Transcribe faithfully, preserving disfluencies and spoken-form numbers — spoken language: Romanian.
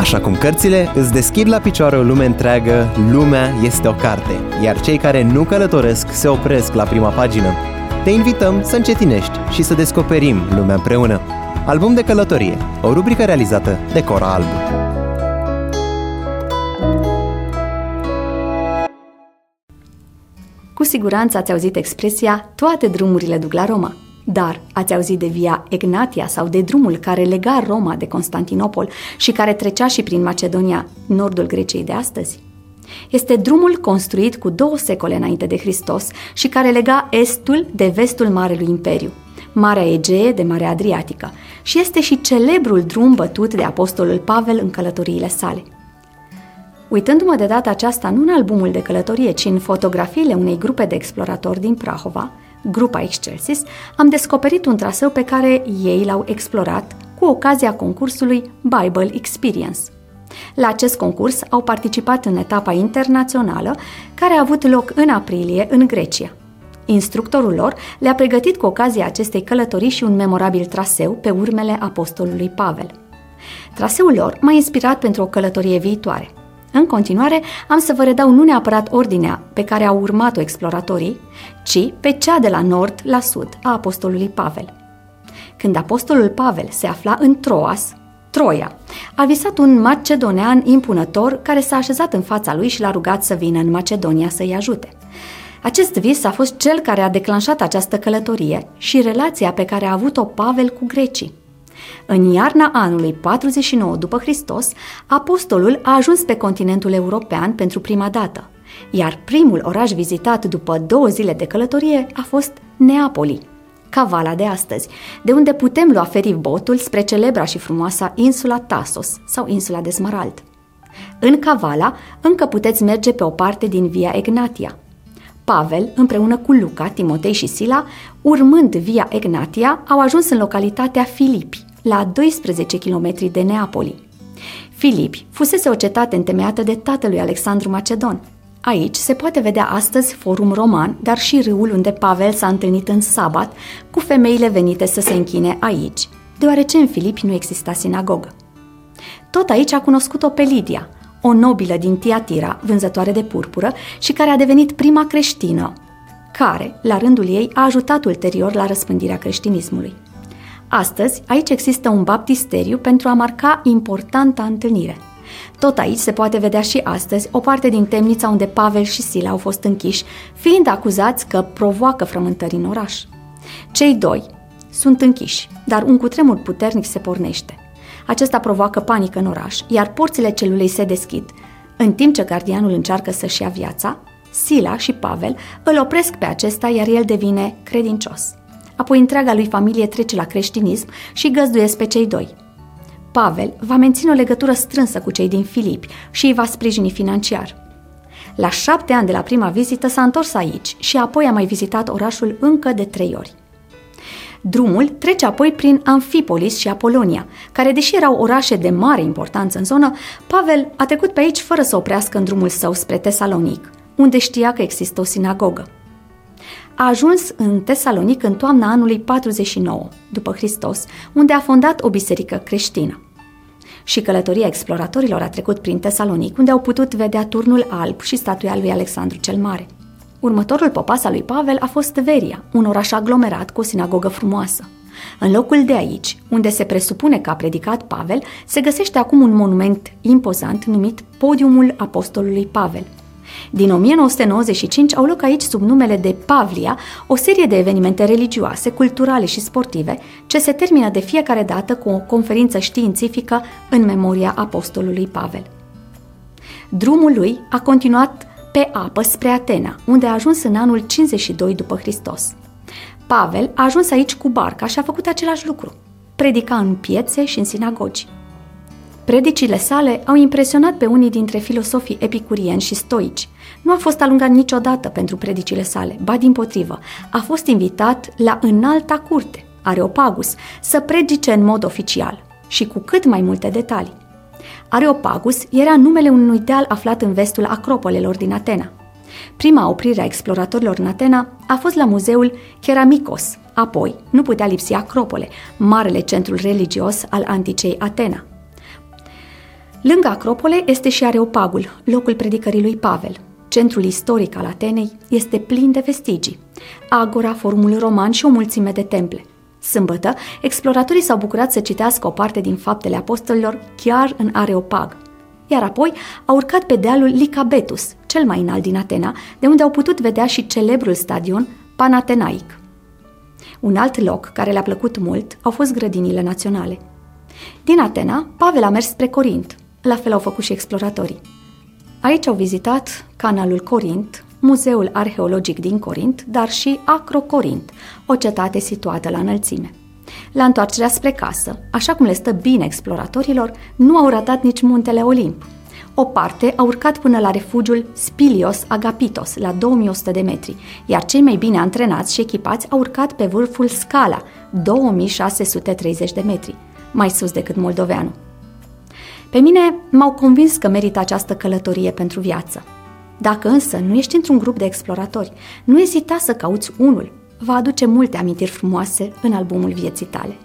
Așa cum cărțile îți deschid la picioare o lume întreagă, lumea este o carte, iar cei care nu călătoresc se opresc la prima pagină. Te invităm să încetinești și să descoperim lumea împreună. Album de călătorie, o rubrică realizată de Cora Albu. Cu siguranță ați auzit expresia toate drumurile duc la Roma. Dar ați auzit de Via Egnatia sau de drumul care lega Roma de Constantinopol și care trecea și prin Macedonia, nordul Greciei de astăzi? Este drumul construit cu două secole înainte de Hristos și care lega estul de vestul Marelui Imperiu, Marea Egee de Marea Adriatică, și este și celebrul drum bătut de apostolul Pavel în călătoriile sale. Uitându-mă de data aceasta nu în albumul de călătorie, ci în fotografiile unei grupe de exploratori din Prahova, Grupa Excelsis, am descoperit un traseu pe care ei l-au explorat cu ocazia concursului Bible Experience. La acest concurs au participat în etapa internațională, care a avut loc în aprilie în Grecia. Instructorul lor le-a pregătit cu ocazia acestei călătorii și un memorabil traseu pe urmele apostolului Pavel. Traseul lor m-a inspirat pentru o călătorie viitoare. În continuare, am să vă redau nu neapărat ordinea pe care au urmat-o exploratorii, ci pe cea de la nord la sud a apostolului Pavel. Când apostolul Pavel se afla în Troas, Troia, a visat un macedonean impunător care s-a așezat în fața lui și l-a rugat să vină în Macedonia să-i ajute. Acest vis a fost cel care a declanșat această călătorie și relația pe care a avut-o Pavel cu grecii. În iarna anului patruzeci și nouă după Hristos, apostolul a ajuns pe continentul european pentru prima dată, iar primul oraș vizitat după două zile de călătorie a fost Neapoli, Kavala de astăzi, de unde putem lua feribotul spre celebra și frumoasa insula Tasos sau insula de Smarald. În Kavala încă puteți merge pe o parte din Via Egnatia. Pavel, împreună cu Luca, Timotei și Sila, urmând Via Egnatia, au ajuns în localitatea Filipi, la doisprezece kilometri de Neapoli. Filipi fusese o cetate întemeiată de tatălui Alexandru Macedon. Aici se poate vedea astăzi Forum Roman, dar și râul unde Pavel s-a întâlnit în sabat cu femeile venite să se închine aici, deoarece în Filipi nu exista sinagogă. Tot aici a cunoscut-o pe Lidia, o nobilă din Tiatira, vânzătoare de purpură și care a devenit prima creștină, care, la rândul ei, a ajutat ulterior la răspândirea creștinismului. Astăzi, aici există un baptisteriu pentru a marca importanta întâlnire. Tot aici se poate vedea și astăzi o parte din temnița unde Pavel și Sila au fost închiși, fiind acuzați că provoacă frământări în oraș. Cei doi sunt închiși, dar un cutremur puternic se pornește. Acesta provoacă panică în oraș, iar porțile celulei se deschid. În timp ce gardianul încearcă să-și ia viața, Sila și Pavel îl opresc pe acesta, iar el devine credincios. Apoi întreaga lui familie trece la creștinism și găzduiesc pe cei doi. Pavel va menține o legătură strânsă cu cei din Filipi și îi va sprijini financiar. La șapte ani de la prima vizită s-a întors aici și apoi a mai vizitat orașul încă de trei ori. Drumul trece apoi prin Amfipolis și Apolonia, care, deși erau orașe de mare importanță în zonă, Pavel a trecut pe aici fără să oprească în drumul său spre Tesalonic, unde știa că există o sinagogă. A ajuns în Tesalonic în toamna anului patruzeci și nouă după Hristos, unde a fondat o biserică creștină. Și călătoria exploratorilor a trecut prin Tesalonic, unde au putut vedea Turnul Alb și statuia lui Alexandru cel Mare. Următorul popas al lui Pavel a fost Veria, un oraș aglomerat cu o sinagogă frumoasă. În locul de aici, unde se presupune că a predicat Pavel, se găsește acum un monument impozant numit Podiumul Apostolului Pavel. Din o mie nouă sute nouăzeci și cinci au loc aici, sub numele de Pavlia, o serie de evenimente religioase, culturale și sportive, ce se termină de fiecare dată cu o conferință științifică în memoria apostolului Pavel. Drumul lui a continuat pe apă spre Atena, unde a ajuns în anul cincizeci și doi după Hristos. Pavel a ajuns aici cu barca și a făcut același lucru. Predica în piețe și în sinagogi. Predicile sale au impresionat pe unii dintre filosofii epicurieni și stoici. Nu a fost alungat niciodată pentru predicile sale, ba dimpotrivă, a fost invitat la înalta curte, Areopagus, să predice în mod oficial și cu cât mai multe detalii. Areopagus era numele unui deal aflat în vestul acropolelor din Atena. Prima oprire a exploratorilor în Atena a fost la muzeul Keramikos, apoi nu putea lipsi Acropole, marele centru religios al anticei Atena. Lângă Acropole este și Areopagul, locul predicării lui Pavel. Centrul istoric al Atenei este plin de vestigii. Agora, forumul roman și o mulțime de temple. Sâmbătă, exploratorii s-au bucurat să citească o parte din Faptele Apostolilor chiar în Areopag. Iar apoi au urcat pe dealul Licabetus, cel mai înalt din Atena, de unde au putut vedea și celebrul stadion Panatenaic. Un alt loc care le-a plăcut mult au fost grădinile naționale. Din Atena, Pavel a mers spre Corint, la fel au făcut și exploratorii. Aici au vizitat canalul Corint, Muzeul Arheologic din Corint, dar și Acrocorint, o cetate situată la înălțime. La întoarcerea spre casă, așa cum le stă bine exploratorilor, nu au ratat nici muntele Olimp. O parte a urcat până la refugiul Spilios Agapitos, la două mii o sută de metri, iar cei mai bine antrenați și echipați au urcat pe vârful Scala, două mii șase sute treizeci de metri, mai sus decât moldoveanul. Pe mine m-au convins că merită această călătorie pentru viață. Dacă însă nu ești într-un grup de exploratori, nu ezita să cauți unul, va aduce multe amintiri frumoase în albumul vieții tale.